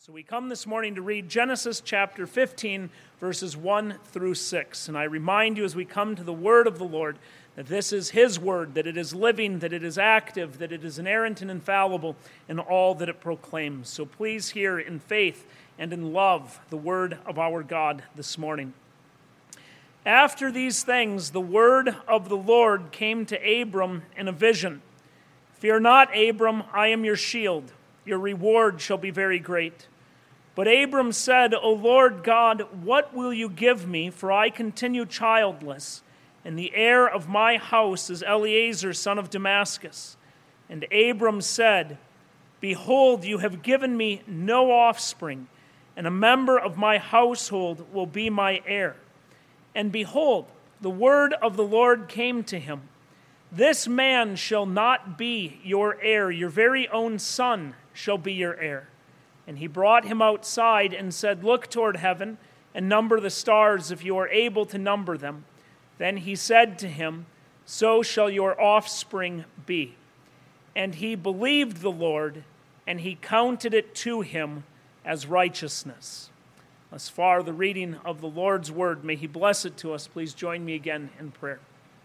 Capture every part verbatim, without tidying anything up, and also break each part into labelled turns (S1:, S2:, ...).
S1: So we come this morning to read Genesis chapter fifteen, verses one through six. And I remind you as we come to the word of the Lord that this is His word, that it is living, that it is active, that it is inerrant and infallible in all that it proclaims. So please hear in faith and in love the word of our God this morning. After these things, the word of the Lord came to Abram in a vision. Fear not, Abram, I am your shield. Your reward shall be very great. But Abram said, O Lord God, what will you give me? For I continue childless, and the heir of my house is Eliezer, son of Damascus. And Abram said, Behold, you have given me no offspring, and a member of my household will be my heir. And behold, the word of the Lord came to him. This man shall not be your heir, your very own son shall be your heir. And he brought him outside and said, Look toward heaven and number the stars if you are able to number them. Then he said to him, So shall your offspring be. And he believed the Lord, and he counted it to him as righteousness. Thus far, the reading of the Lord's word. May he bless it to us. Please join me again in prayer.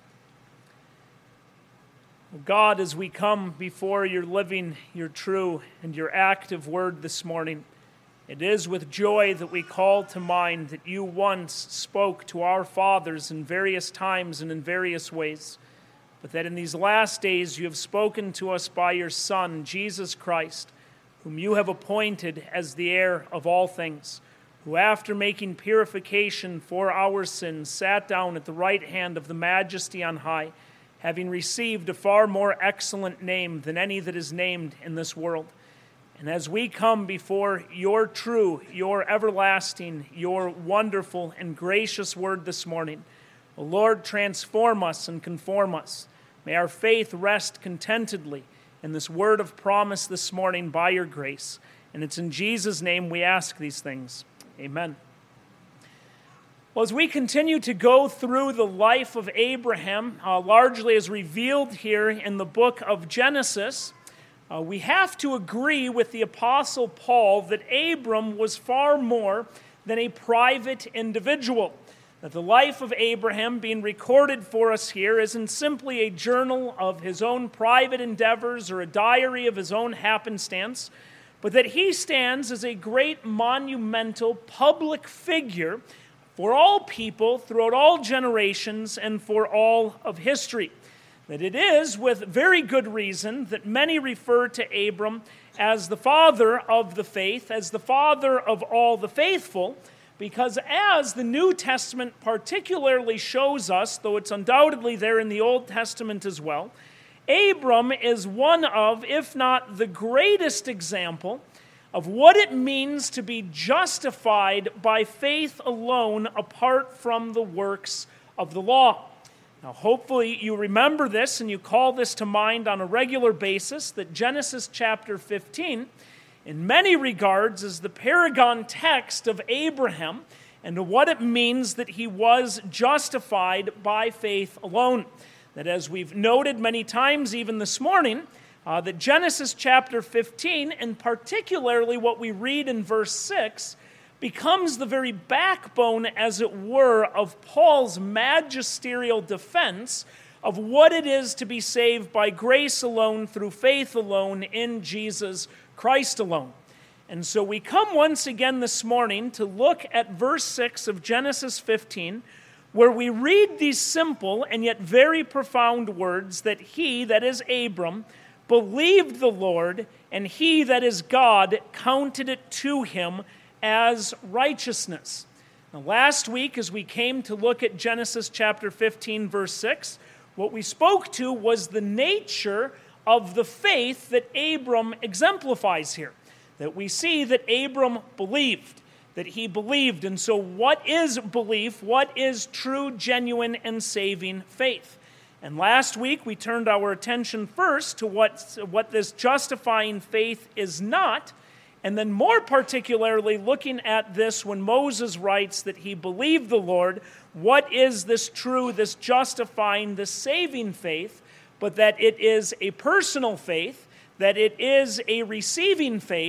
S1: God, as we come before your living, your true, and your active word this morning, it is with joy that we call to mind that you once spoke to our fathers in various times and in various ways, but that in these last days you have spoken to us by your Son, Jesus Christ, whom you have appointed as the heir of all things, who after making purification for our sins sat down at the right hand of the Majesty on high, having received a far more excellent name than any that is named in this world. And as we come before your true, your everlasting, your wonderful and gracious word this morning, O Lord, transform us and conform us. May our faith rest contentedly in this word of promise this morning by your grace. And it's in Jesus' name we ask these things. Amen. Well, as we continue to go through the life of Abraham, uh, largely as revealed here in the book of Genesis, uh, we have to agree with the Apostle Paul that Abram was far more than a private individual. That the life of Abraham being recorded for us here isn't simply a journal of his own private endeavors or a diary of his own happenstance, but that he stands as a great monumental public figure for all people, throughout all generations, and for all of history. That it is with very good reason that many refer to Abram as the father of the faith, as the father of all the faithful, because as the New Testament particularly shows us, though it's undoubtedly there in the Old Testament as well, Abram is one of, if not the greatest example, of what it means to be justified by faith alone apart from the works of the law. Now, hopefully you remember this and you call this to mind on a regular basis, that Genesis chapter fifteen, in many regards, is the paragon text of Abraham and what it means that he was justified by faith alone. That as we've noted many times even this morning, Uh, that Genesis chapter fifteen, and particularly what we read in verse six, becomes the very backbone, as it were, of Paul's magisterial defense of what it is to be saved by grace alone, through faith alone, in Jesus Christ alone. And so we come once again this morning to look at verse six of Genesis fifteen, where we read these simple and yet very profound words that he, that is Abram, believed the Lord, and he, that is God, counted it to him as righteousness. Now, last week, as we came to look at Genesis chapter fifteen, verse six, what we spoke to was the nature of the faith that Abram exemplifies here. That we see that Abram believed, that he believed. And so what is belief? What is true, genuine, and saving faith? And last week, we turned our attention first to what, what this justifying faith is not, and then more particularly looking at this when Moses writes that he believed the Lord, what is this true, this justifying, this saving faith, but that it is a personal faith, that it is a receiving faith,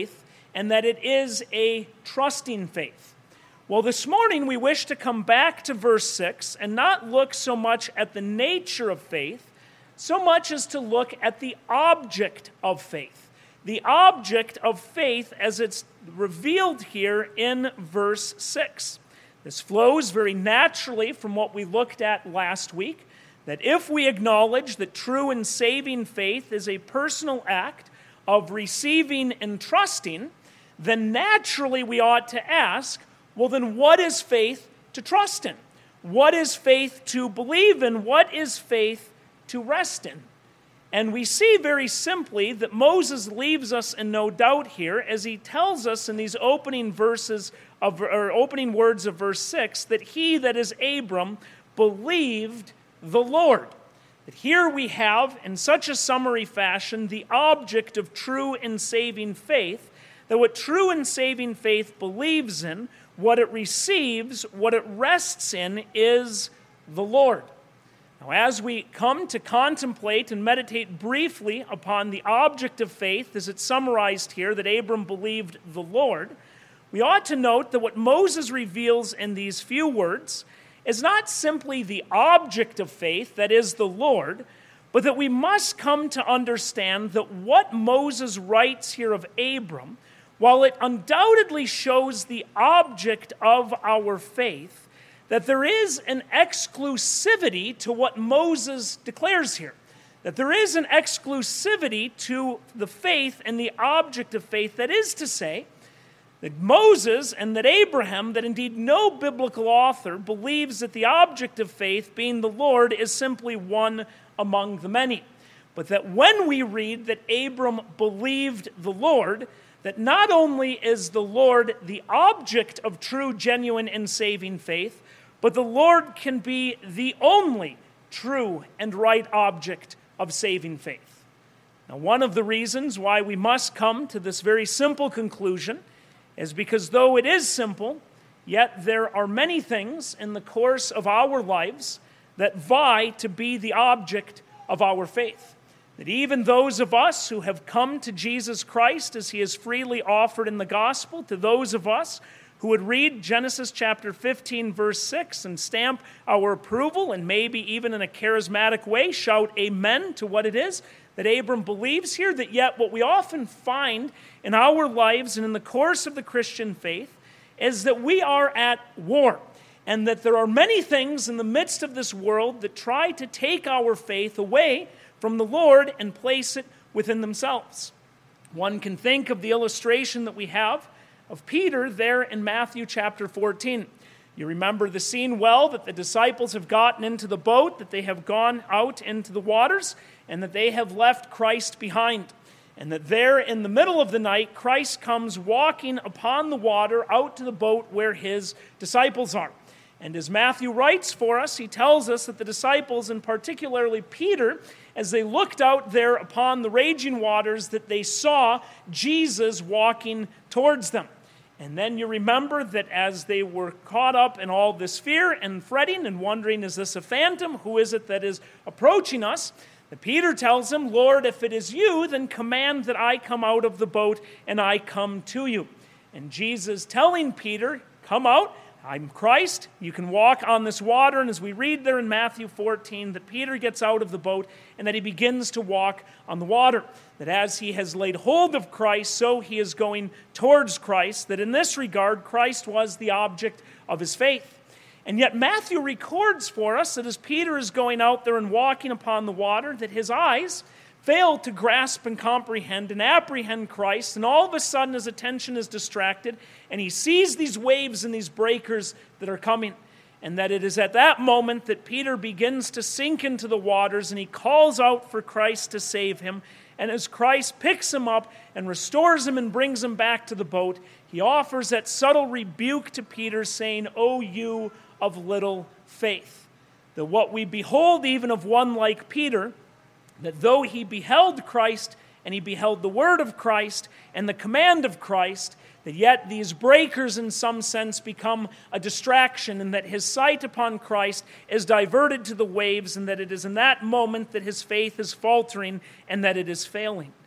S1: and that it is a trusting faith. Well, this morning we wish to come back to verse six and not look so much at the nature of faith, so much as to look at the object of faith. The object of faith as it's revealed here in verse six. This flows very naturally from what we looked at last week, that if we acknowledge that true and saving faith is a personal act of receiving and trusting, then naturally we ought to ask, well, then what is faith to trust in? What is faith to believe in? What is faith to rest in? And we see very simply that Moses leaves us in no doubt here as he tells us in these opening verses of, or opening words of verse six, that he, that is Abram, believed the Lord. That here we have, in such a summary fashion, the object of true and saving faith, that what true and saving faith believes in, what it receives, what it rests in, is the Lord. Now, as we come to contemplate and meditate briefly upon the object of faith, as it's summarized here, that Abram believed the Lord, we ought to note that what Moses reveals in these few words is not simply the object of faith, that is the Lord, but that we must come to understand that what Moses writes here of Abram, while it undoubtedly shows the object of our faith, that there is an exclusivity to what Moses declares here. That there is an exclusivity to the faith and the object of faith. That is to say, that Moses and that Abraham, that indeed no biblical author believes that the object of faith, being the Lord, is simply one among the many. But that when we read that Abram believed the Lord, that not only is the Lord the object of true, genuine, and saving faith, but the Lord can be the only true and right object of saving faith. Now, one of the reasons why we must come to this very simple conclusion is because though it is simple, yet there are many things in the course of our lives that vie to be the object of our faith. That even those of us who have come to Jesus Christ as he is freely offered in the gospel, to those of us who would read Genesis chapter fifteen, verse six, and stamp our approval, and maybe even in a charismatic way shout amen to what it is that Abram believes here, that yet what we often find in our lives and in the course of the Christian faith is that we are at war, and that there are many things in the midst of this world that try to take our faith away from the Lord and place it within themselves. One can think of the illustration that we have of Peter there in Matthew chapter fourteen. You remember the scene well, that the disciples have gotten into the boat, that they have gone out into the waters, and that they have left Christ behind. And that there in the middle of the night, Christ comes walking upon the water out to the boat where his disciples are. And as Matthew writes for us, he tells us that the disciples, and particularly Peter, as they looked out there upon the raging waters, that they saw Jesus walking towards them. And then you remember that as they were caught up in all this fear and fretting and wondering, is this a phantom? Who is it that is approaching us? That Peter tells him, Lord, if it is you, then command that I come out of the boat and I come to you. And Jesus telling Peter, come out, I'm Christ, you can walk on this water. And as we read there in Matthew fourteen, that Peter gets out of the boat and that he begins to walk on the water. That as he has laid hold of Christ, so he is going towards Christ. That in this regard, Christ was the object of his faith. And yet Matthew records for us that as Peter is going out there and walking upon the water, that his eyes fail to grasp and comprehend and apprehend Christ, and all of a sudden his attention is distracted, and he sees these waves and these breakers that are coming, and that it is at that moment that Peter begins to sink into the waters, and he calls out for Christ to save him, and as Christ picks him up and restores him and brings him back to the boat, he offers that subtle rebuke to Peter, saying, O you of little faith. That what we behold even of one like Peter, that though he beheld Christ and he beheld the word of Christ and the command of Christ, that yet these breakers in some sense become a distraction, and that his sight upon Christ is diverted to the waves, and that it is in that moment that his faith is faltering and that it is failing.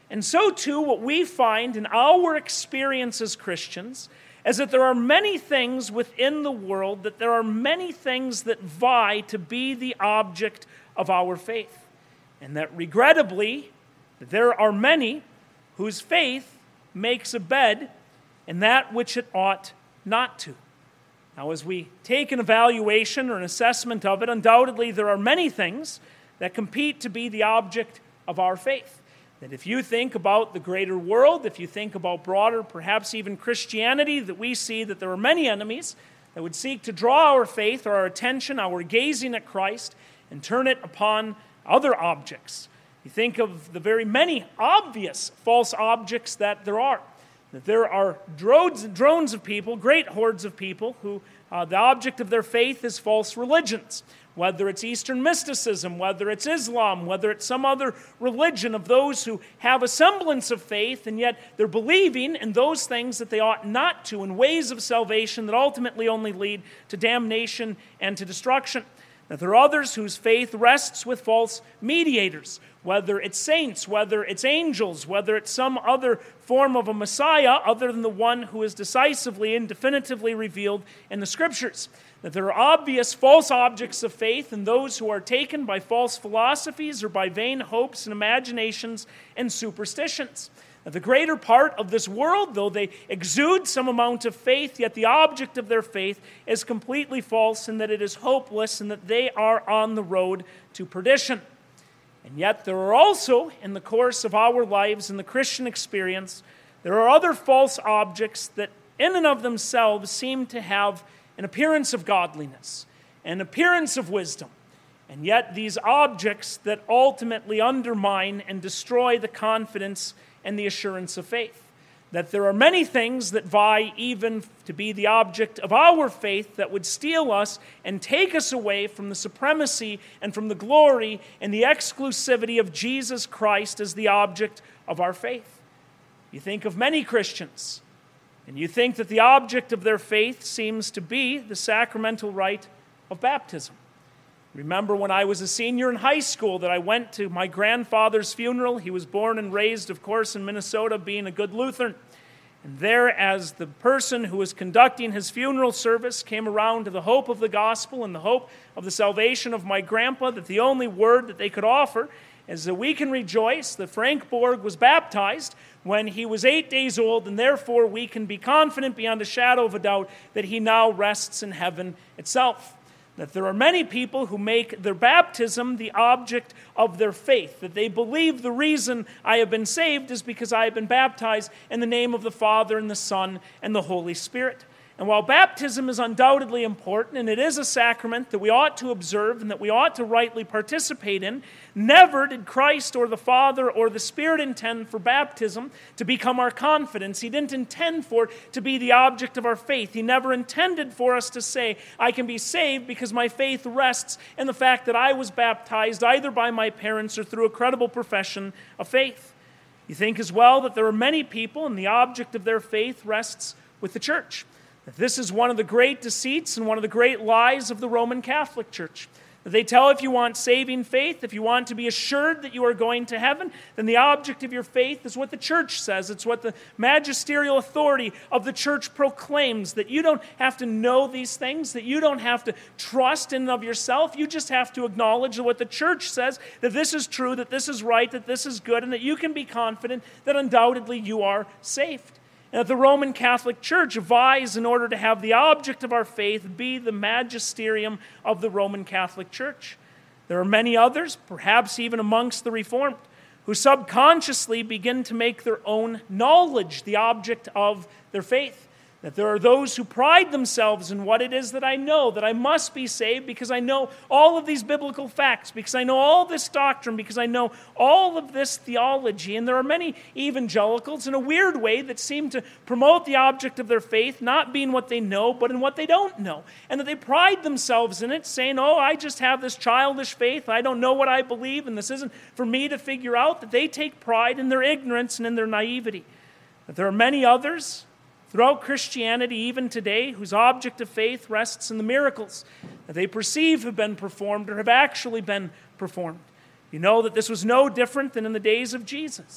S1: And so too, what we find in our experience as Christians is that there are many things within the world, that there are many things that vie to be the object of our faith. And that regrettably, there are many whose faith makes a bed in that which it ought not to. Now, as we take an evaluation or an assessment of it, undoubtedly there are many things that compete to be the object of our faith. That if you think about the greater world, if you think about broader, perhaps even Christianity, that we see that there are many enemies that would seek to draw our faith or our attention, our gazing at Christ, and turn it upon other objects. You think of the very many obvious false objects that there are. That there are drones, drones of people, great hordes of people, who uh, the object of their faith is false religions. Whether it's Eastern mysticism, whether it's Islam, whether it's some other religion of those who have a semblance of faith, and yet they're believing in those things that they ought not to, in ways of salvation that ultimately only lead to damnation and to destruction. Now, there are others whose faith rests with false mediators, whether it's saints, whether it's angels, whether it's some other form of a Messiah other than the one who is decisively and definitively revealed in the Scriptures. That there are obvious false objects of faith in those who are taken by false philosophies or by vain hopes and imaginations and superstitions. Now, the greater part of this world, though they exude some amount of faith, yet the object of their faith is completely false, and that it is hopeless, and that they are on the road to perdition. And yet there are also, in the course of our lives, in the Christian experience, there are other false objects that in and of themselves seem to have an appearance of godliness, an appearance of wisdom, and yet these objects that ultimately undermine and destroy the confidence and the assurance of faith. That there are many things that vie even to be the object of our faith that would steal us and take us away from the supremacy and from the glory and the exclusivity of Jesus Christ as the object of our faith. You think of many Christians, and you think that the object of their faith seems to be the sacramental rite of baptism. Remember when I was a senior in high school that I went to my grandfather's funeral. He was born and raised, of course, in Minnesota, being a good Lutheran. And there, as the person who was conducting his funeral service came around to the hope of the gospel and the hope of the salvation of my grandpa, that the only word that they could offer is that we can rejoice that Frank Borg was baptized when he was eight days old, and therefore we can be confident beyond a shadow of a doubt that he now rests in heaven itself. That there are many people who make their baptism the object of their faith, that they believe the reason I have been saved is because I have been baptized in the name of the Father and the Son and the Holy Spirit. And while baptism is undoubtedly important, and it is a sacrament that we ought to observe and that we ought to rightly participate in, never did Christ or the Father or the Spirit intend for baptism to become our confidence. He didn't intend for it to be the object of our faith. He never intended for us to say, I can be saved because my faith rests in the fact that I was baptized either by my parents or through a credible profession of faith. You think as well that there are many people and the object of their faith rests with the church. This is one of the great deceits and one of the great lies of the Roman Catholic Church. They tell if you want saving faith, if you want to be assured that you are going to heaven, then the object of your faith is what the church says. It's what the magisterial authority of the church proclaims, that you don't have to know these things, that you don't have to trust in and of yourself. You just have to acknowledge what the church says, that this is true, that this is right, that this is good, and that you can be confident that undoubtedly you are saved. And that the Roman Catholic Church vies in order to have the object of our faith be the magisterium of the Roman Catholic Church. There are many others, perhaps even amongst the Reformed, who subconsciously begin to make their own knowledge the object of their faith. That there are those who pride themselves in what it is that I know, that I must be saved because I know all of these biblical facts, because I know all this doctrine, because I know all of this theology. And there are many evangelicals in a weird way that seem to promote the object of their faith, not being what they know, but in what they don't know. And that they pride themselves in it, saying, oh, I just have this childish faith, I don't know what I believe, and this isn't for me to figure out. That they take pride in their ignorance and in their naivety. That there are many others throughout Christianity, even today, whose object of faith rests in the miracles that they perceive have been performed or have actually been performed. You know that this was no different than in the days of Jesus.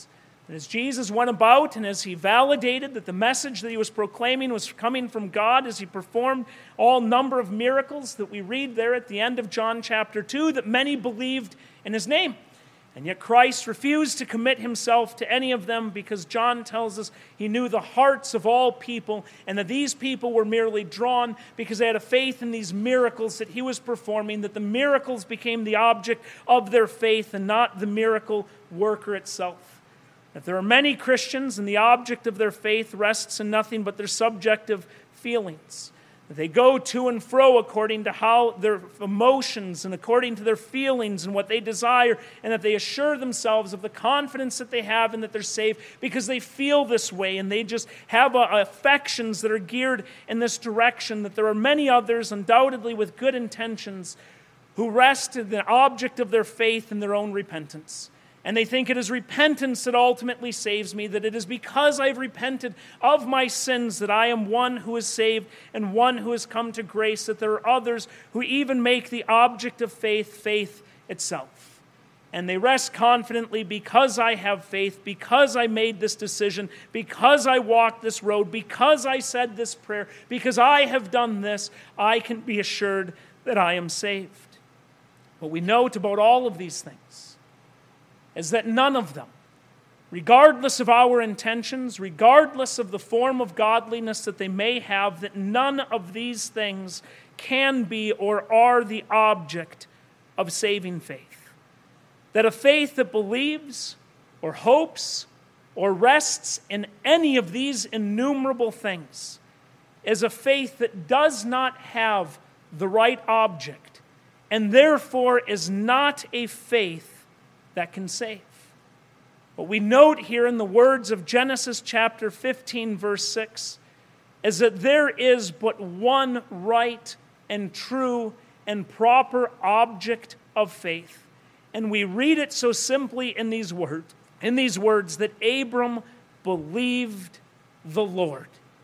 S1: And as Jesus went about and as he validated that the message that he was proclaiming was coming from God, as he performed all number of miracles that we read there at the end of John chapter two, that many believed in his name. And yet Christ refused to commit himself to any of them because John tells us he knew the hearts of all people and that these people were merely drawn because they had a faith in these miracles that he was performing, that the miracles became the object of their faith and not the miracle worker itself. That there are many Christians and the object of their faith rests in nothing but their subjective feelings. That they go to and fro according to how their emotions and according to their feelings and what they desire, and that they assure themselves of the confidence that they have and that they're saved because they feel this way and they just have uh, affections that are geared in this direction. That there are many others, undoubtedly with good intentions, who rest in the object of their faith in their own repentance. And they think it is repentance that ultimately saves me, that it is because I've repented of my sins that I am one who is saved and one who has come to grace, that there are others who even make the object of faith faith itself. And they rest confidently because I have faith, because I made this decision, because I walked this road, because I said this prayer, because I have done this, I can be assured that I am saved. What we note about all of these things is that none of them, regardless of our intentions, regardless of the form of godliness that they may have, that none of these things can be or are the object of saving faith. That a faith that believes or hopes or rests in any of these innumerable things is a faith that does not have the right object and therefore is not a faith that can save. What we note here in the words of Genesis chapter fifteen, verse six, is that there is but one right and true and proper object of faith. And we read it so simply in these words, in these words that Abram believed the Lord.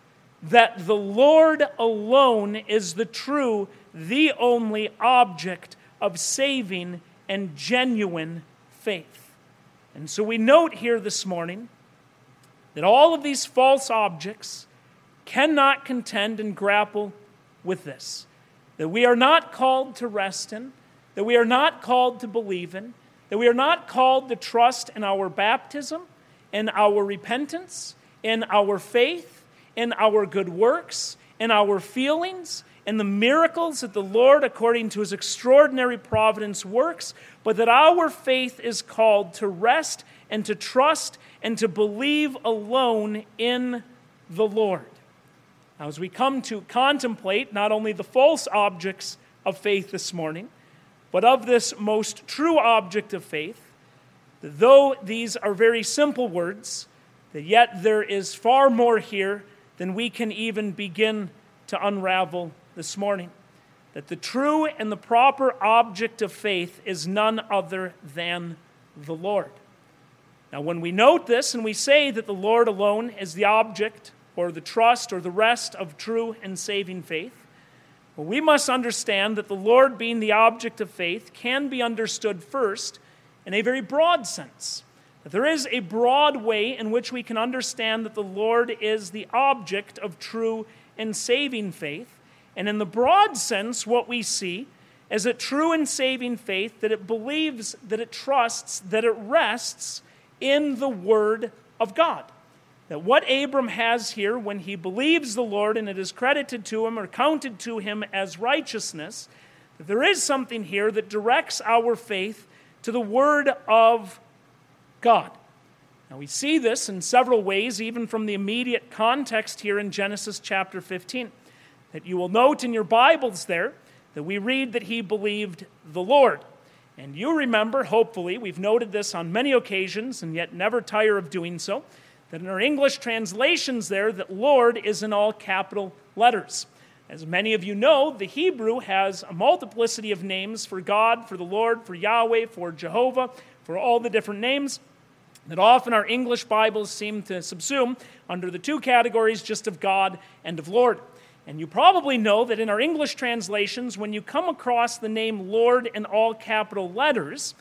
S1: That the Lord alone is the true, the only object of saving and genuine faith. And so we note here this morning that all of these false objects cannot contend and grapple with this. That we are not called to rest in, that we are not called to believe in, that we are not called to trust in our baptism, in our repentance, in our faith, in our good works, in our feelings, in the miracles that the Lord, according to his extraordinary providence, works, but that our faith is called to rest and to trust and to believe alone in the Lord. Now, as we come to contemplate not only the false objects of faith this morning, but of this most true object of faith, that though these are very simple words, that yet there is far more here than we can even begin to unravel this morning. That the true and the proper object of faith is none other than the Lord. Now, when we note this and we say that the Lord alone is the object or the trust or the rest of true and saving faith, well, we must understand that the Lord being the object of faith can be understood first in a very broad sense. That there is a broad way in which we can understand that the Lord is the object of true and saving faith. And in the broad sense, what we see is a true and saving faith, that it believes, that it trusts, that it rests in the Word of God. That what Abram has here, when he believes the Lord and it is credited to him or counted to him as righteousness, that there is something here that directs our faith to the Word of God. Now we see this in several ways, even from the immediate context here in Genesis chapter fifteen. That you will note in your Bibles there that we read that he believed the Lord. And you remember, hopefully, we've noted this on many occasions and yet never tire of doing so, that in our English translations there, that Lord is in all capital letters. As many of you know, the Hebrew has a multiplicity of names for God, for the Lord, for Yahweh, for Jehovah, for all the different names that often our English Bibles seem to subsume under the two categories just of God and of Lord. And you probably know that in our English translations, when you come across the name Lord in all capital letters, that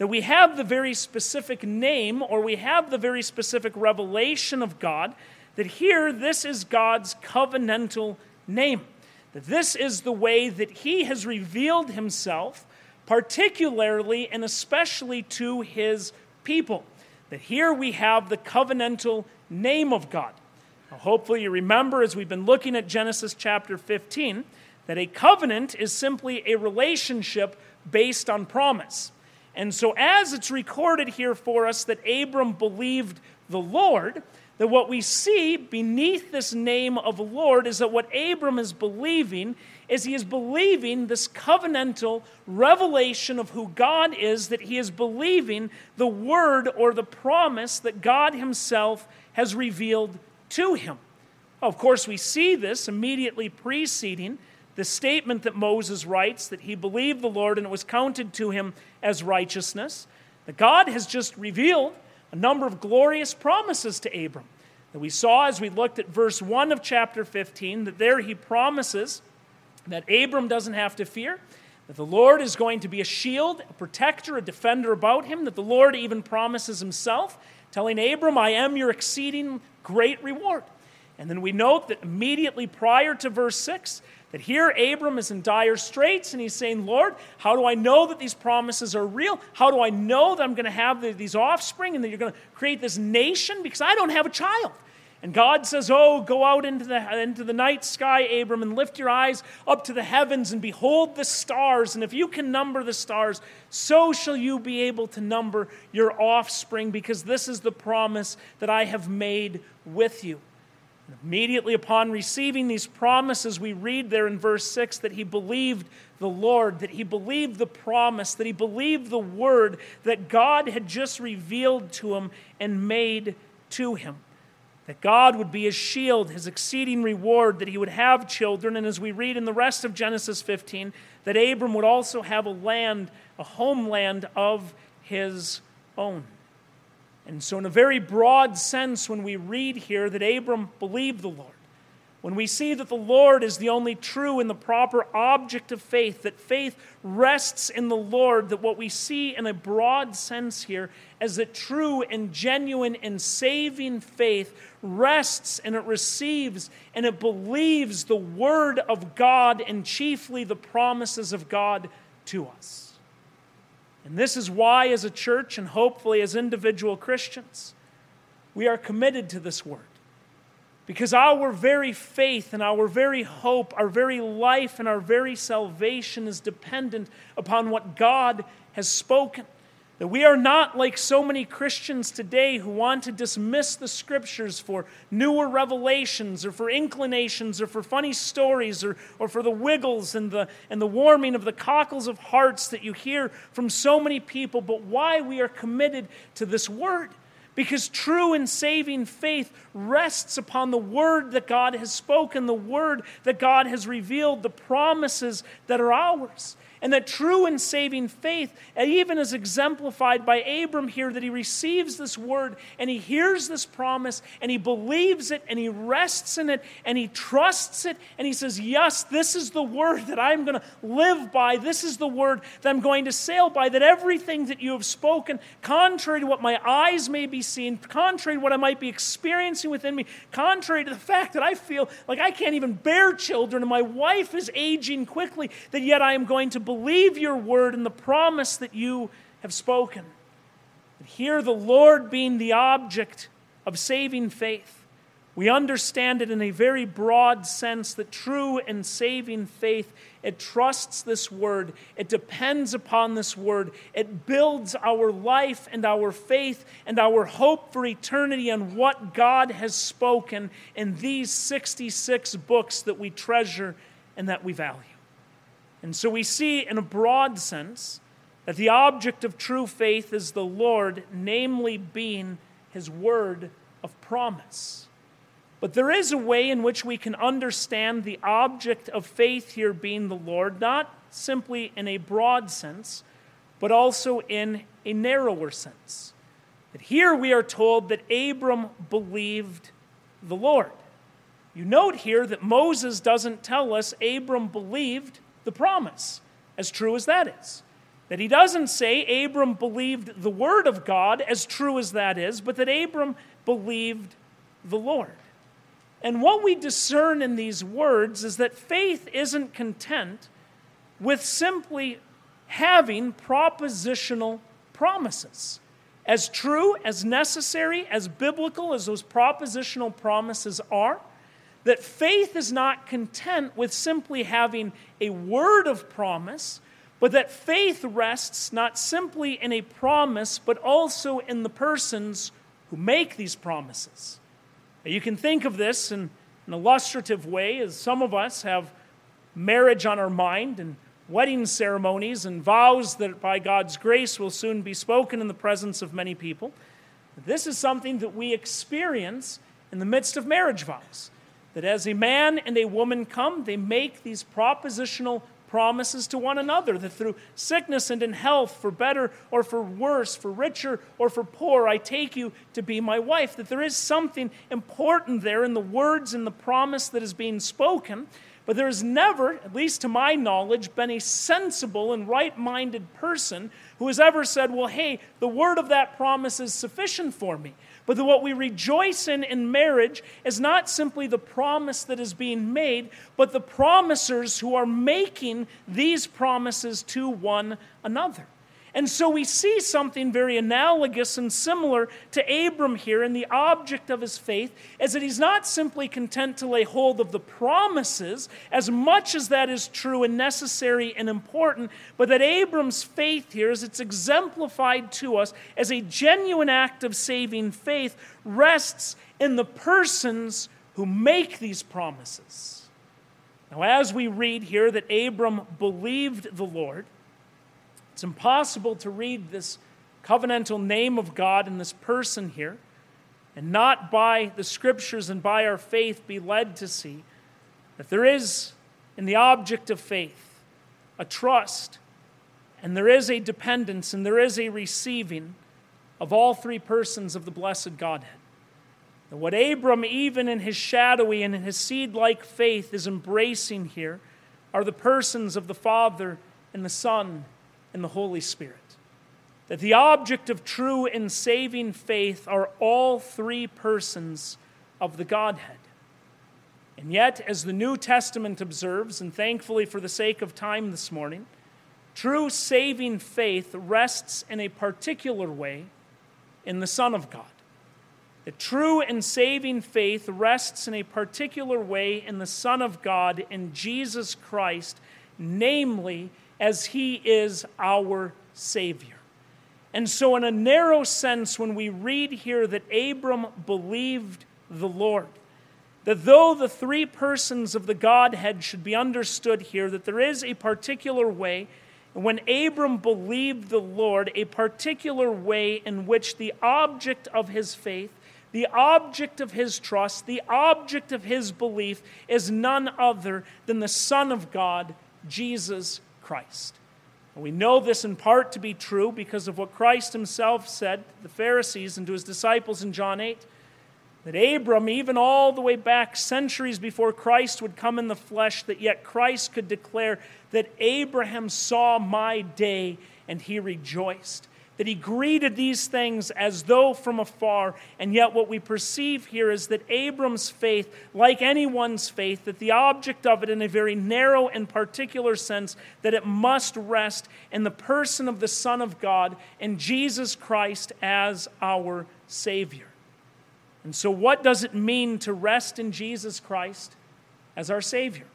S1: that we have the very specific name, or we have the very specific revelation of God, that here this is God's covenantal name. That this is the way that he has revealed himself, particularly and especially to his people. That here we have the covenantal name of God. Now, hopefully you remember, as we've been looking at Genesis chapter fifteen, that a covenant is simply a relationship based on promise. And so as it's recorded here for us that Abram believed the Lord, that what we see beneath this name of Lord is that what Abram is believing is he is believing this covenantal revelation of who God is, that he is believing the word or the promise that God himself has revealed to him. Of course, we see this immediately preceding the statement that Moses writes, that he believed the Lord and it was counted to him as righteousness. That God has just revealed a number of glorious promises to Abram. That we saw as we looked at verse one of chapter fifteen, that there he promises that Abram doesn't have to fear, that the Lord is going to be a shield, a protector, a defender about him, that the Lord even promises himself, telling Abram, I am your exceeding great reward. And then we note that immediately prior to verse six, that here Abram is in dire straits and he's saying, Lord, how do I know that these promises are real? How do I know that I'm going to have the, these offspring and that you're going to create this nation? Because I don't have a child. And God says, oh, go out into the, into the night sky, Abram, and lift your eyes up to the heavens and behold the stars. And if you can number the stars, so shall you be able to number your offspring, because this is the promise that I have made with you. And immediately upon receiving these promises, we read there in verse six that he believed the Lord, that he believed the promise, that he believed the word that God had just revealed to him and made to him. That God would be his shield, his exceeding reward, that he would have children. And as we read in the rest of Genesis fifteen, that Abram would also have a land, a homeland of his own. And so in a very broad sense, when we read here that Abram believed the Lord, when we see that the Lord is the only true and the proper object of faith, that faith rests in the Lord, that what we see in a broad sense here is that true and genuine and saving faith rests and it receives and it believes the word of God and chiefly the promises of God to us. And this is why, as a church and hopefully as individual Christians, we are committed to this word. Because our very faith and our very hope, our very life and our very salvation is dependent upon what God has spoken. That we are not like so many Christians today who want to dismiss the Scriptures for newer revelations or for inclinations or for funny stories or, or for the wiggles and the, and the warming of the cockles of hearts that you hear from so many people, but why we are committed to this word. Because true and saving faith rests upon the word that God has spoken, the word that God has revealed, the promises that are ours. And that true and saving faith, even as exemplified by Abram here, that he receives this word and he hears this promise and he believes it and he rests in it and he trusts it and he says, yes, this is the word that I'm going to live by. This is the word that I'm going to sail by, that everything that you have spoken, contrary to what my eyes may be seeing, contrary to what I might be experiencing within me, contrary to the fact that I feel like I can't even bear children and my wife is aging quickly, that yet I am going to believe Believe your word and the promise that you have spoken. And here, the Lord being the object of saving faith, we understand it in a very broad sense that true and saving faith, it trusts this word, it depends upon this word, it builds our life and our faith and our hope for eternity on what God has spoken in these sixty-six books that we treasure and that we value. And so we see in a broad sense that the object of true faith is the Lord, namely being his word of promise. But there is a way in which we can understand the object of faith here being the Lord, not simply in a broad sense, but also in a narrower sense. That here we are told that Abram believed the Lord. You note here that Moses doesn't tell us Abram believed the promise, as true as that is. That he doesn't say Abram believed the word of God, as true as that is, but that Abram believed the Lord. And what we discern in these words is that faith isn't content with simply having propositional promises. As true, as necessary, as biblical as those propositional promises are, that faith is not content with simply having a word of promise, but that faith rests not simply in a promise, but also in the persons who make these promises. Now, you can think of this in an illustrative way, as some of us have marriage on our mind and wedding ceremonies and vows that by God's grace will soon be spoken in the presence of many people. This is something that we experience in the midst of marriage vows. That as a man and a woman come, they make these propositional promises to one another, that through sickness and in health, for better or for worse, for richer or for poor, I take you to be my wife. That there is something important there in the words and the promise that is being spoken, but there has never, at least to my knowledge, been a sensible and right-minded person who has ever said, well, hey, the word of that promise is sufficient for me. But that what we rejoice in in marriage is not simply the promise that is being made, but the promisers who are making these promises to one another. And so we see something very analogous and similar to Abram here, and the object of his faith is that he's not simply content to lay hold of the promises, as much as that is true and necessary and important, but that Abram's faith here, as it's exemplified to us as a genuine act of saving faith, rests in the persons who make these promises. Now, as we read here that Abram believed the Lord, it's impossible to read this covenantal name of God in this person here and not by the Scriptures and by our faith be led to see that there is in the object of faith a trust, and there is a dependence, and there is a receiving of all three persons of the blessed Godhead. And what Abram, even in his shadowy and in his seed-like faith, is embracing here are the persons of the Father and the Son and the Holy Spirit. That the object of true and saving faith are all three persons of the Godhead. And yet, as the New Testament observes, and thankfully for the sake of time this morning, true saving faith rests in a particular way in the Son of God. The true and saving faith rests in a particular way in the Son of God, in Jesus Christ, namely, as he is our Savior. And so in a narrow sense, when we read here that Abram believed the Lord, that though the three persons of the Godhead should be understood here, that there is a particular way, and when Abram believed the Lord, a particular way in which the object of his faith, the object of his trust, the object of his belief is none other than the Son of God, Jesus Christ. And we know this in part to be true because of what Christ himself said to the Pharisees and to his disciples in John eight, that Abram, even all the way back centuries before Christ would come in the flesh, that yet Christ could declare that Abraham saw my day and he rejoiced. That he greeted these things as though from afar, and yet what we perceive here is that Abram's faith, like anyone's faith, that the object of it in a very narrow and particular sense, that it must rest in the person of the Son of God and Jesus Christ as our Savior. And so what does it mean to rest in Jesus Christ as our Savior?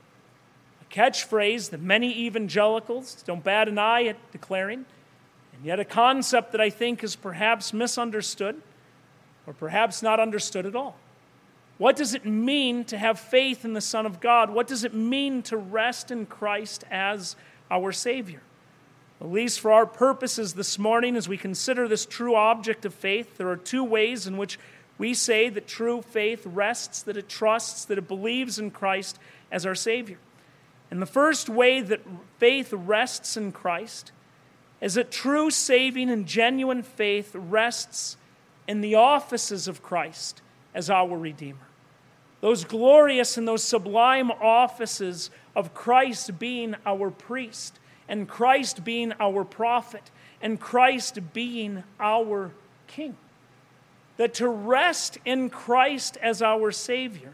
S1: A catchphrase that many evangelicals don't bat an eye at declaring, and yet a concept that I think is perhaps misunderstood or perhaps not understood at all. What does it mean to have faith in the Son of God? What does it mean to rest in Christ as our Savior? At least for our purposes this morning, as we consider this true object of faith, there are two ways in which we say that true faith rests, that it trusts, that it believes in Christ as our Savior. And the first way that faith rests in Christ is that true saving and genuine faith rests in the offices of Christ as our Redeemer. Those glorious and those sublime offices of Christ being our priest, and Christ being our prophet, and Christ being our King. That to rest in Christ as our Savior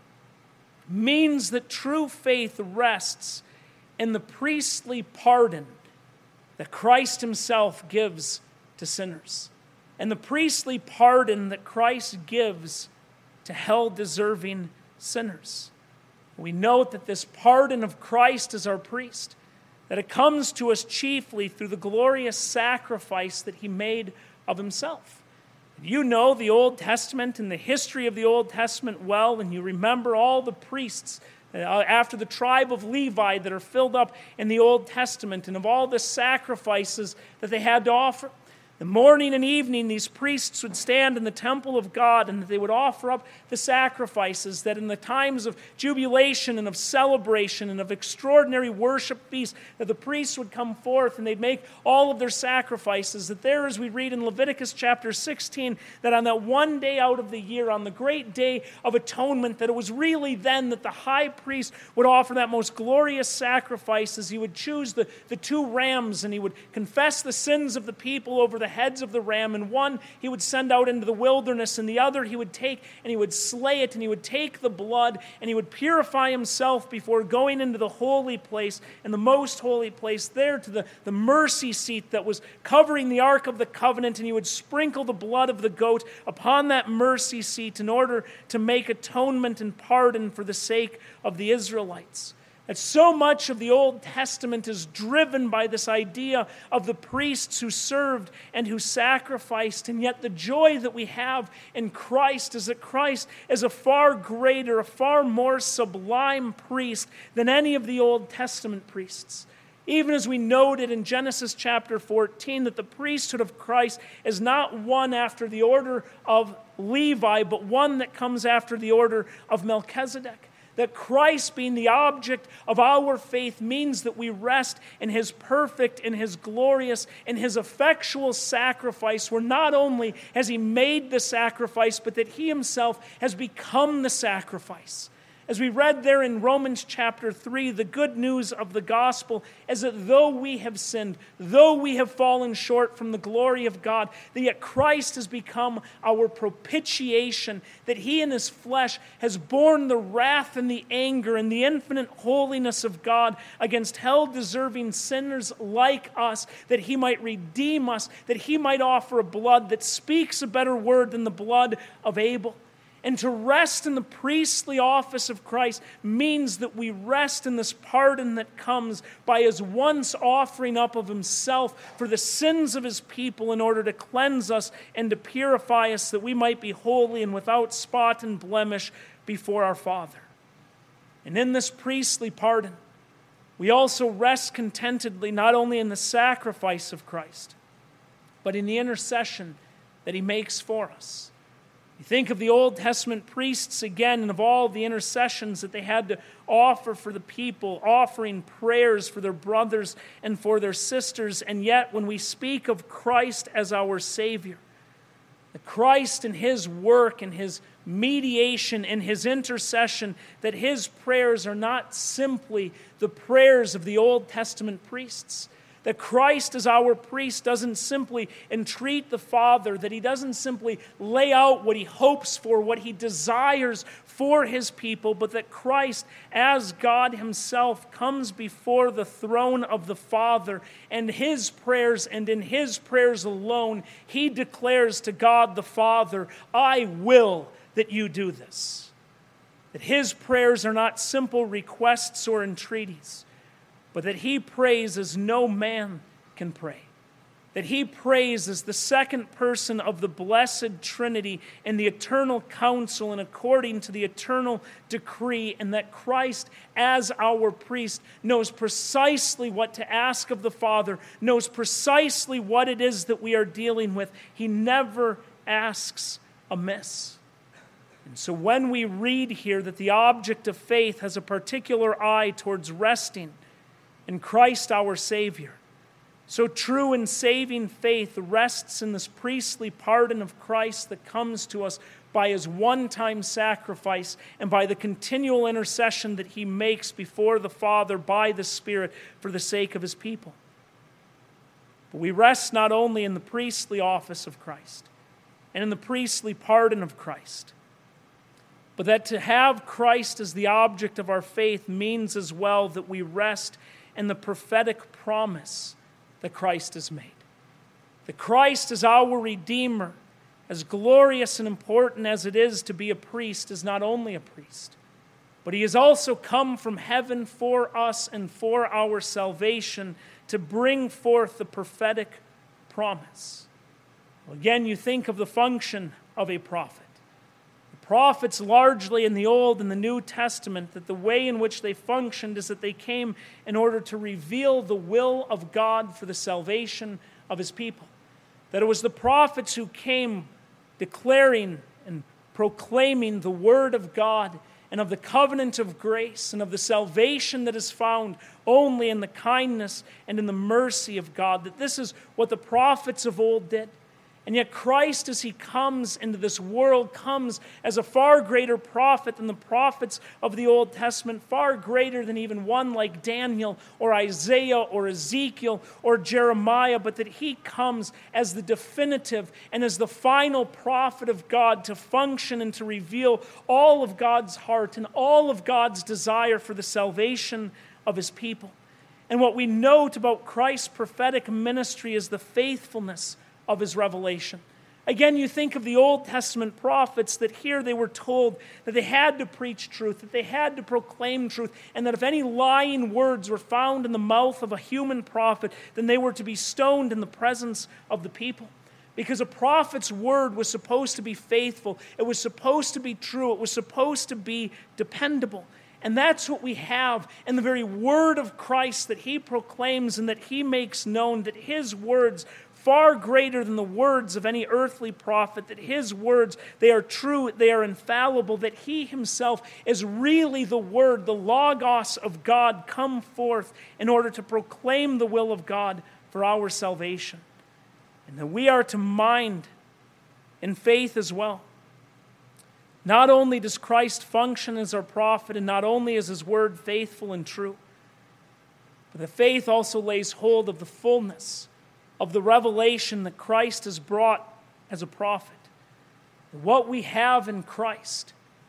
S1: means that true faith rests in the priestly pardon that Christ himself gives to sinners, and the priestly pardon that Christ gives to hell-deserving sinners. We note that this pardon of Christ as our priest, that it comes to us chiefly through the glorious sacrifice that he made of himself. You know the Old Testament and the history of the Old Testament well, and you remember all the priests uh, after the tribe of Levi that are filled up in the Old Testament, and of all the sacrifices that they had to offer. The morning and evening, these priests would stand in the temple of God, and they would offer up the sacrifices that in the times of jubilation and of celebration and of extraordinary worship feasts, that the priests would come forth and they'd make all of their sacrifices. That there, as we read in Leviticus chapter sixteen, that on that one day out of the year, on the great day of atonement, that it was really then that the high priest would offer that most glorious sacrifices. He would choose the, the two rams, and he would confess the sins of the people over the heads of the ram, and one he would send out into the wilderness, and the other he would take and he would slay it, and he would take the blood and he would purify himself before going into the holy place, and the most holy place there to the, the mercy seat that was covering the Ark of the Covenant, and he would sprinkle the blood of the goat upon that mercy seat in order to make atonement and pardon for the sake of the Israelites. That so much of the Old Testament is driven by this idea of the priests who served and who sacrificed, and yet the joy that we have in Christ is that Christ is a far greater, a far more sublime priest than any of the Old Testament priests. Even as we noted in Genesis chapter fourteen, that the priesthood of Christ is not one after the order of Levi, but one that comes after the order of Melchizedek. That Christ being the object of our faith means that we rest in his perfect, in his glorious, in his effectual sacrifice, where not only has he made the sacrifice, but that he himself has become the sacrifice. As we read there in Romans chapter three, the good news of the gospel is that though we have sinned, though we have fallen short from the glory of God, that yet Christ has become our propitiation, that he in his flesh has borne the wrath and the anger and the infinite holiness of God against hell-deserving sinners like us, that he might redeem us, that he might offer a blood that speaks a better word than the blood of Abel. And to rest in the priestly office of Christ means that we rest in this pardon that comes by his once offering up of himself for the sins of his people in order to cleanse us and to purify us, that we might be holy and without spot and blemish before our Father. And in this priestly pardon, we also rest contentedly not only in the sacrifice of Christ, but in the intercession that he makes for us. You think of the Old Testament priests again, and of all the intercessions that they had to offer for the people, offering prayers for their brothers and for their sisters. And yet, when we speak of Christ as our Savior, that Christ and his work and his mediation and his intercession, that his prayers are not simply the prayers of the Old Testament priests. That Christ as our priest doesn't simply entreat the Father, that he doesn't simply lay out what he hopes for, what he desires for his people, but that Christ as God himself comes before the throne of the Father, and his prayers, and in his prayers alone, he declares to God the Father, I will that you do this. That his prayers are not simple requests or entreaties, but that he prays as no man can pray. That he prays as the second person of the blessed Trinity in the eternal counsel and according to the eternal decree, and that Christ, as our priest, knows precisely what to ask of the Father, knows precisely what it is that we are dealing with. He never asks amiss. And so when we read here that the object of faith has a particular eye towards resting in Christ our Savior, so true and saving faith rests in this priestly pardon of Christ that comes to us by his one-time sacrifice and by the continual intercession that he makes before the Father by the Spirit for the sake of his people. But we rest not only in the priestly office of Christ and in the priestly pardon of Christ, but that to have Christ as the object of our faith means as well that we rest in the prophetic promise that Christ has made. That Christ is our Redeemer, as glorious and important as it is to be a priest, is not only a priest, but he has also come from heaven for us and for our salvation to bring forth the prophetic promise. Again, you think of the function of a prophet. The prophets largely in the Old and the New Testament, that the way in which they functioned is that they came in order to reveal the will of God for the salvation of his people. That it was the prophets who came declaring and proclaiming the word of God and of the covenant of grace and of the salvation that is found only in the kindness and in the mercy of God. That this is what the prophets of old did. And yet Christ, as he comes into this world, comes as a far greater prophet than the prophets of the Old Testament, far greater than even one like Daniel or Isaiah or Ezekiel or Jeremiah, but that he comes as the definitive and as the final prophet of God to function and to reveal all of God's heart and all of God's desire for the salvation of his people. And what we note about Christ's prophetic ministry is the faithfulness of his revelation. Again, you think of the Old Testament prophets, that here they were told that they had to preach truth, that they had to proclaim truth, and that if any lying words were found in the mouth of a human prophet, then they were to be stoned in the presence of the people. Because a prophet's word was supposed to be faithful, it was supposed to be true, it was supposed to be dependable. And that's what we have in the very word of Christ that he proclaims and that he makes known, that his words, far greater than the words of any earthly prophet, that his words, they are true, they are infallible, that he himself is really the word, the Logos of God, come forth in order to proclaim the will of God for our salvation. And that we are to mind in faith as well. Not only does Christ function as our prophet, and not only is his word faithful and true, but the faith also lays hold of the fullness of the revelation that Christ has brought as a prophet. What we have in Christ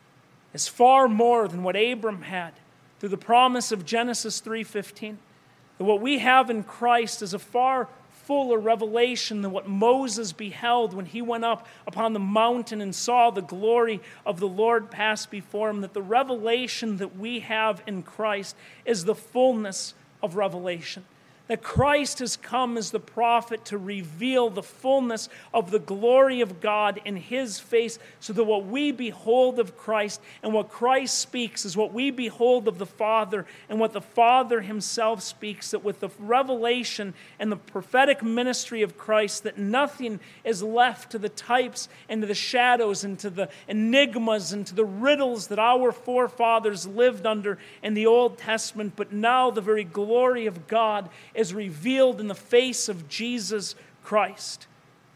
S1: is far more than what Abram had through the promise of Genesis three fifteen. That what we have in Christ is a far fuller revelation than what Moses beheld when he went up upon the mountain and saw the glory of the Lord pass before him. That the revelation that we have in Christ is the fullness of revelation. That Christ has come as the prophet to reveal the fullness of the glory of God in his face, so that what we behold of Christ and what Christ speaks is what we behold of the Father, and what the Father himself speaks, that with the revelation and the prophetic ministry of Christ, that nothing is left to the types and to the shadows and to the enigmas and to the riddles that our forefathers lived under in the Old Testament, but now the very glory of God is revealed in the face of Jesus Christ.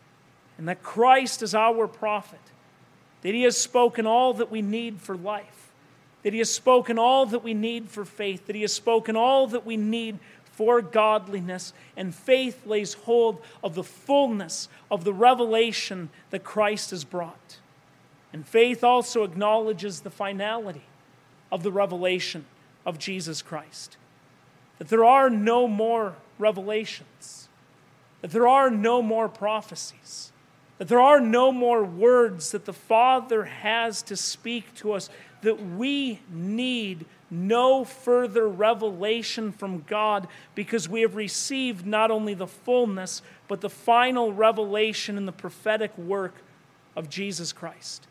S1: And that Christ is our prophet. That he has spoken all that we need for life. That he has spoken all that we need for faith. That he has spoken all that we need for godliness. And faith lays hold of the fullness of the revelation that Christ has brought. And faith also acknowledges the finality of the revelation of Jesus Christ. That there are no more revelations. That there are no more prophecies. That there are no more words that the Father has to speak to us. That we need no further revelation from God, because we have received not only the fullness, but the final revelation in the prophetic work of Jesus Christ.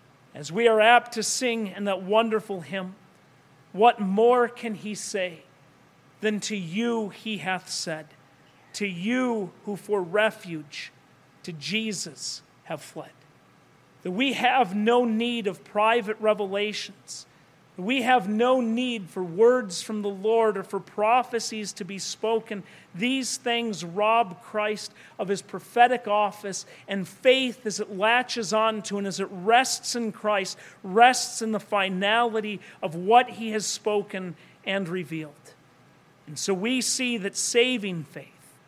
S1: As we are apt to sing in that wonderful hymn, what more can he say than to you he hath said, to you who for refuge to Jesus have fled? That we have no need of private revelations. That we have no need for words from the Lord or for prophecies to be spoken. These things rob Christ of his prophetic office, and faith, as it latches onto and as it rests in Christ, rests in the finality of what he has spoken and revealed. And so we see that saving faith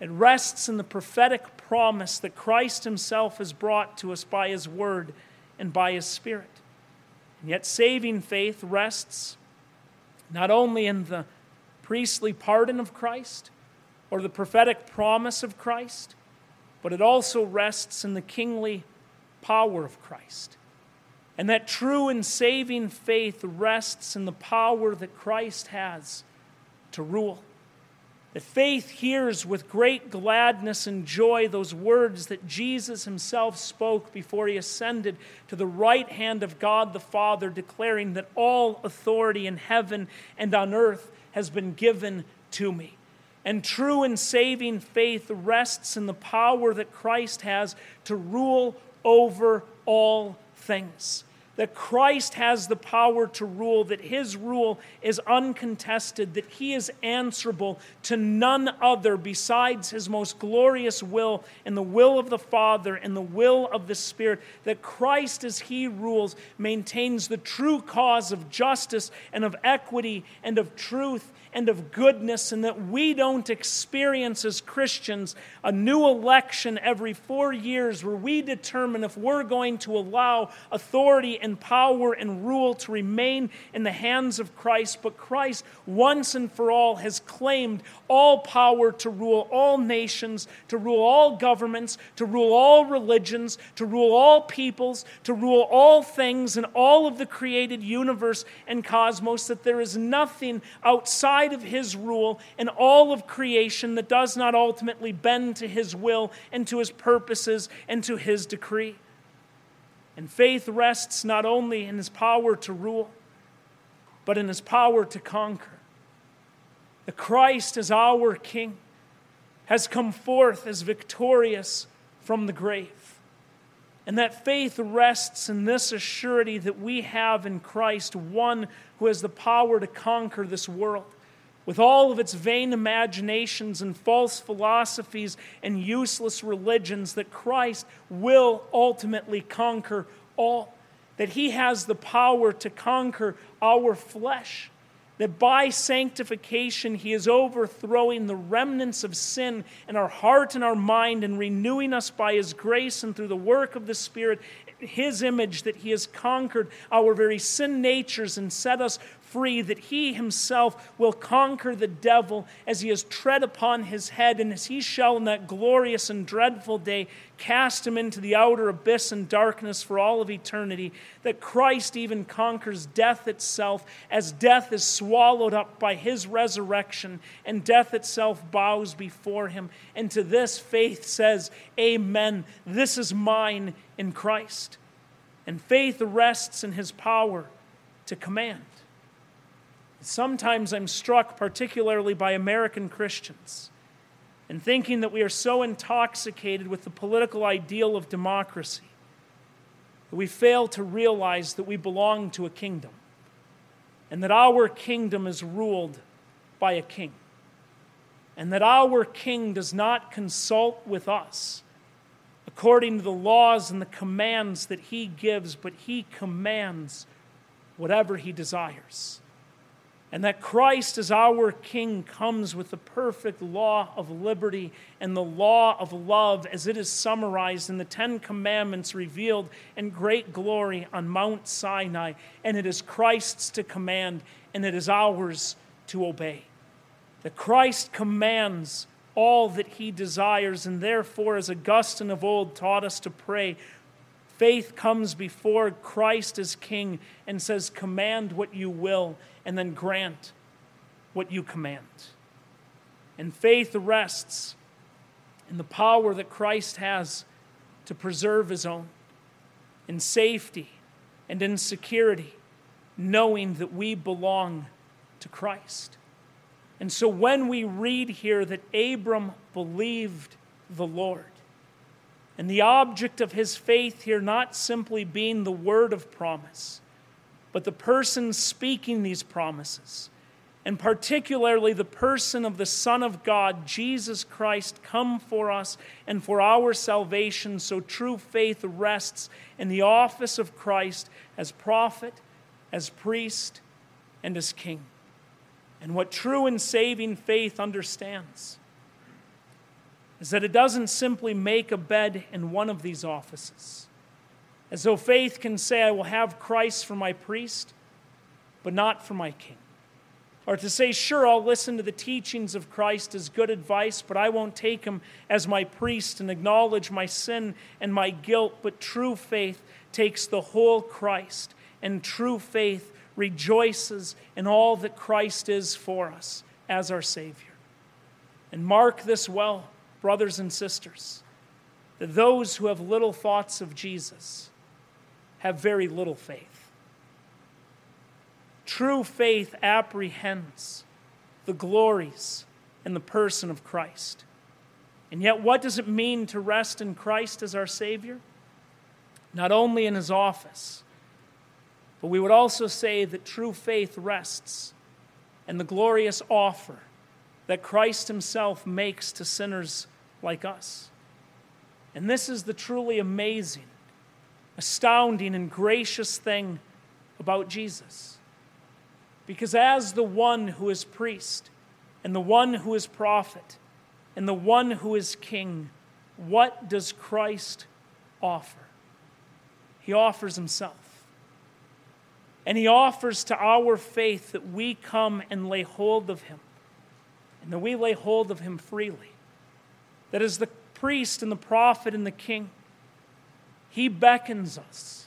S1: It rests in the prophetic promise that Christ himself has brought to us by his word and by his Spirit. And yet saving faith rests not only in the priestly pardon of Christ or the prophetic promise of Christ, but it also rests in the kingly power of Christ. And that true and saving faith rests in the power that Christ has to rule. That faith hears with great gladness and joy those words that Jesus himself spoke before he ascended to the right hand of God the Father, declaring that all authority in heaven and on earth has been given to me. And true and saving faith rests in the power that Christ has to rule over all things. That Christ has the power to rule, that his rule is uncontested, that he is answerable to none other besides his most glorious will and the will of the Father and the will of the Spirit, that Christ, as he rules, maintains the true cause of justice and of equity and of truth and of goodness, and that we don't experience as Christians a new election every four years where we determine if we're going to allow authority and power and rule to remain in the hands of Christ. But Christ, once and for all, has claimed all power to rule all nations, to rule all governments, to rule all religions, to rule all peoples, to rule all things in all of the created universe and cosmos, that there is nothing outside of his rule in all of creation that does not ultimately bend to his will and to his purposes and to his decree. And faith rests not only in his power to rule, but in his power to conquer. The Christ, as our King, has come forth as victorious from the grave. And that faith rests in this assurity that we have in Christ, one who has the power to conquer this world, with all of its vain imaginations and false philosophies and useless religions, that Christ will ultimately conquer all. That he has the power to conquer our flesh. That by sanctification he is overthrowing the remnants of sin in our heart and our mind and renewing us by his grace and through the work of the Spirit, his image, that he has conquered our very sin natures and set us free, that he himself will conquer the devil as he has tread upon his head, and as he shall in that glorious and dreadful day cast him into the outer abyss and darkness for all of eternity, that Christ even conquers death itself as death is swallowed up by his resurrection and death itself bows before him. And to this faith says, amen, this is mine in Christ. And faith rests in his power to command. Sometimes I'm struck particularly by American Christians and thinking that we are so intoxicated with the political ideal of democracy that we fail to realize that we belong to a kingdom and that our kingdom is ruled by a king and that our king does not consult with us according to the laws and the commands that he gives, but he commands whatever he desires. And that Christ as our King comes with the perfect law of liberty and the law of love as it is summarized in the Ten Commandments revealed in great glory on Mount Sinai. And it is Christ's to command, and it is ours to obey. That Christ commands all that he desires, and therefore, as Augustine of old taught us to pray, faith comes before Christ as King and says, command what you will, and then grant what you command. And faith rests in the power that Christ has to preserve his own in safety and in security, knowing that we belong to Christ. And so when we read here that Abram believed the Lord, and the object of his faith here not simply being the word of promise, but the person speaking these promises, and particularly the person of the Son of God, Jesus Christ, come for us and for our salvation. So true faith rests in the office of Christ as prophet, as priest, and as king. And what true and saving faith understands is that it doesn't simply make a bed in one of these offices. As though faith can say, I will have Christ for my priest, but not for my king. Or to say, sure, I'll listen to the teachings of Christ as good advice, but I won't take him as my priest and acknowledge my sin and my guilt. But true faith takes the whole Christ, and true faith rejoices in all that Christ is for us as our Savior. And mark this well, brothers and sisters, that those who have little thoughts of Jesus have very little faith. True faith apprehends the glories and the person of Christ. And yet, what does it mean to rest in Christ as our Savior? Not only in his office, but we would also say that true faith rests in the glorious offer that Christ himself makes to sinners like us. And this is the truly amazing, astounding, and gracious thing about Jesus. Because as the one who is priest, and the one who is prophet, and the one who is king, what does Christ offer? He offers himself. And he offers to our faith that we come and lay hold of him, and that we lay hold of him freely. That as the priest and the prophet and the king, he beckons us.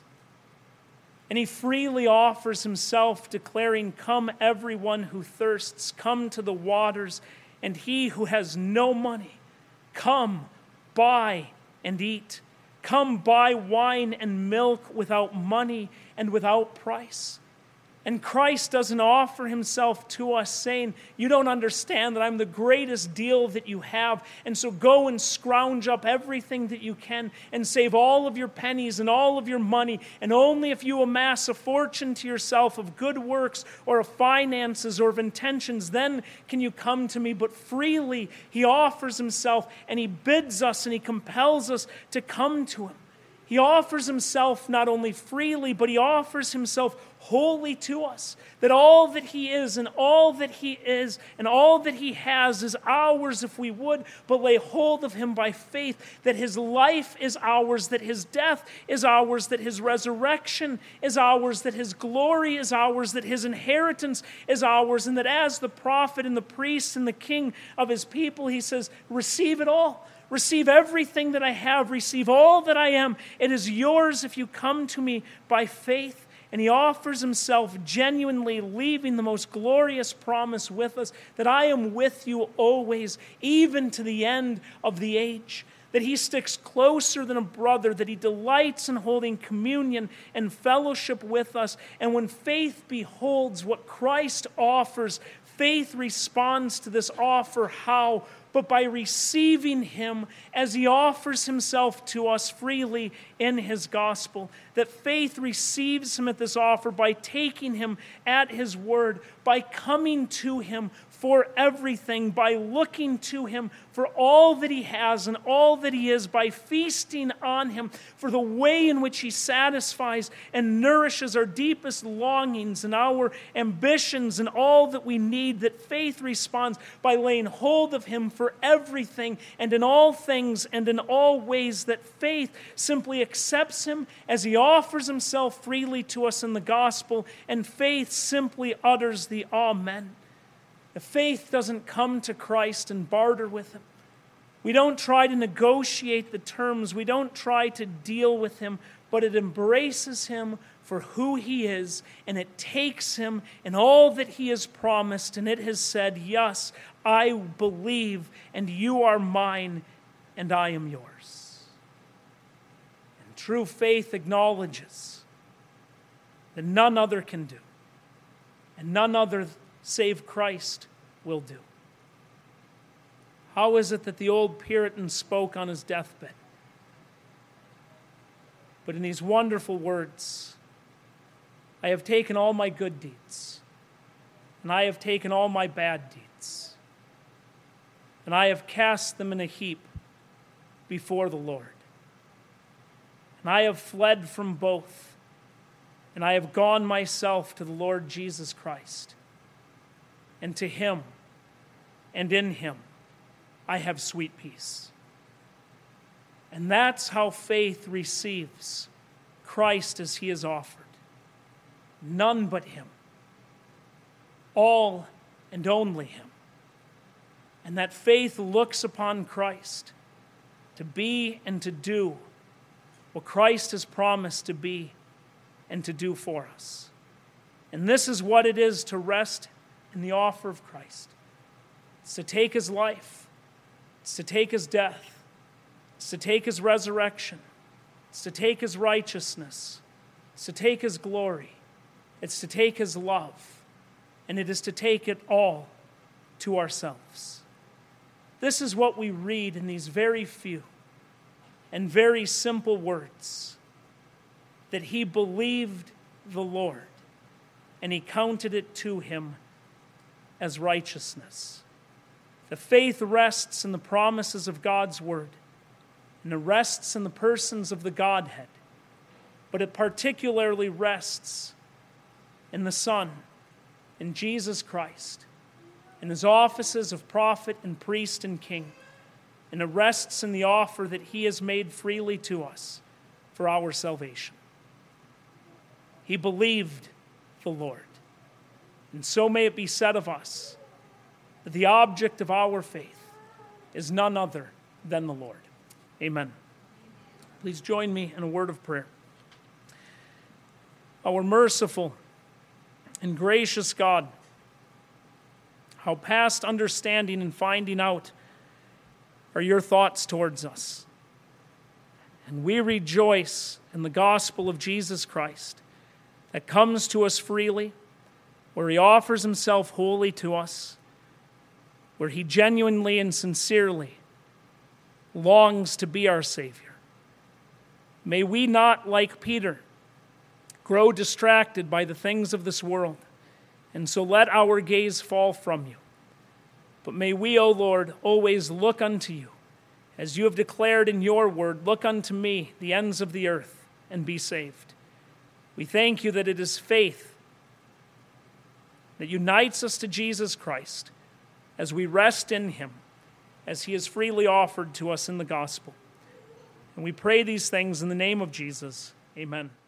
S1: And he freely offers himself, declaring, come everyone who thirsts, come to the waters, and he who has no money, come, buy and eat. Come buy wine and milk without money and without price. And Christ doesn't offer himself to us saying, you don't understand that I'm the greatest deal that you have, and so go and scrounge up everything that you can and save all of your pennies and all of your money, and only if you amass a fortune to yourself of good works or of finances or of intentions, then can you come to me. But freely he offers himself, and he bids us and he compels us to come to him. He offers himself not only freely, but he offers himself wholly to us. That all that he is and all that he is and all that he has is ours if we would but lay hold of him by faith. That his life is ours, that his death is ours, that his resurrection is ours, that his glory is ours, that his inheritance is ours, and that as the prophet and the priest and the king of his people, he says, receive it all. Receive everything that I have. Receive all that I am. It is yours if you come to me by faith. And he offers himself genuinely, leaving the most glorious promise with us, that I am with you always, even to the end of the age. That he sticks closer than a brother, that he delights in holding communion and fellowship with us. And when faith beholds what Christ offers, faith responds to this offer. How? But by receiving him as he offers himself to us freely in his gospel. That faith receives him at this offer by taking him at his word, by coming to him for everything, by looking to him for all that he has and all that he is, by feasting on him for the way in which he satisfies and nourishes our deepest longings and our ambitions and all that we need. That faith responds by laying hold of him for everything and in all things and in all ways. That faith simply accepts him as he offers himself freely to us in the gospel, and faith simply utters the amen. The faith doesn't come to Christ and barter with him. We don't try to negotiate the terms. We don't try to deal with him, but it embraces him for who he is, and it takes him in all that he has promised, and it has said, yes, I believe, and you are mine, and I am yours. And true faith acknowledges that none other can do, and none other save Christ will do. How is it that the old Puritan spoke on his deathbed? But in these wonderful words, I have taken all my good deeds, and I have taken all my bad deeds, and I have cast them in a heap before the Lord. And I have fled from both, and I have gone myself to the Lord Jesus Christ. And to him and in him I have sweet peace. And that's how faith receives Christ as he is offered. None but him. All and only him. And that faith looks upon Christ to be and to do what Christ has promised to be and to do for us. And this is what it is to rest in the offer of Christ. It's to take his life. It's to take his death. It's to take his resurrection. It's to take his righteousness. It's to take his glory. It's to take his love. And it is to take it all to ourselves. This is what we read in these very few and very simple words. That he believed the Lord, and he counted it to him as righteousness. The faith rests in the promises of God's word, and it rests in the persons of the Godhead, but it particularly rests in the Son, in Jesus Christ, in his offices of prophet and priest and king, and it rests in the offer that he has made freely to us for our salvation. He believed the Lord, and so may it be said of us that the object of our faith is none other than the Lord. Amen. Please join me in a word of prayer. Our merciful and gracious God, how past understanding and finding out are your thoughts towards us. And we rejoice in the gospel of Jesus Christ that comes to us freely, where he offers himself wholly to us, where he genuinely and sincerely longs to be our Savior. May we not, like Peter, grow distracted by the things of this world, and so let our gaze fall from you. But may we, O Lord, always look unto you, as you have declared in your word, look unto me, the ends of the earth, and be saved. We thank you that it is faith that unites us to Jesus Christ as we rest in him, as he is freely offered to us in the gospel. And we pray these things in the name of Jesus. Amen.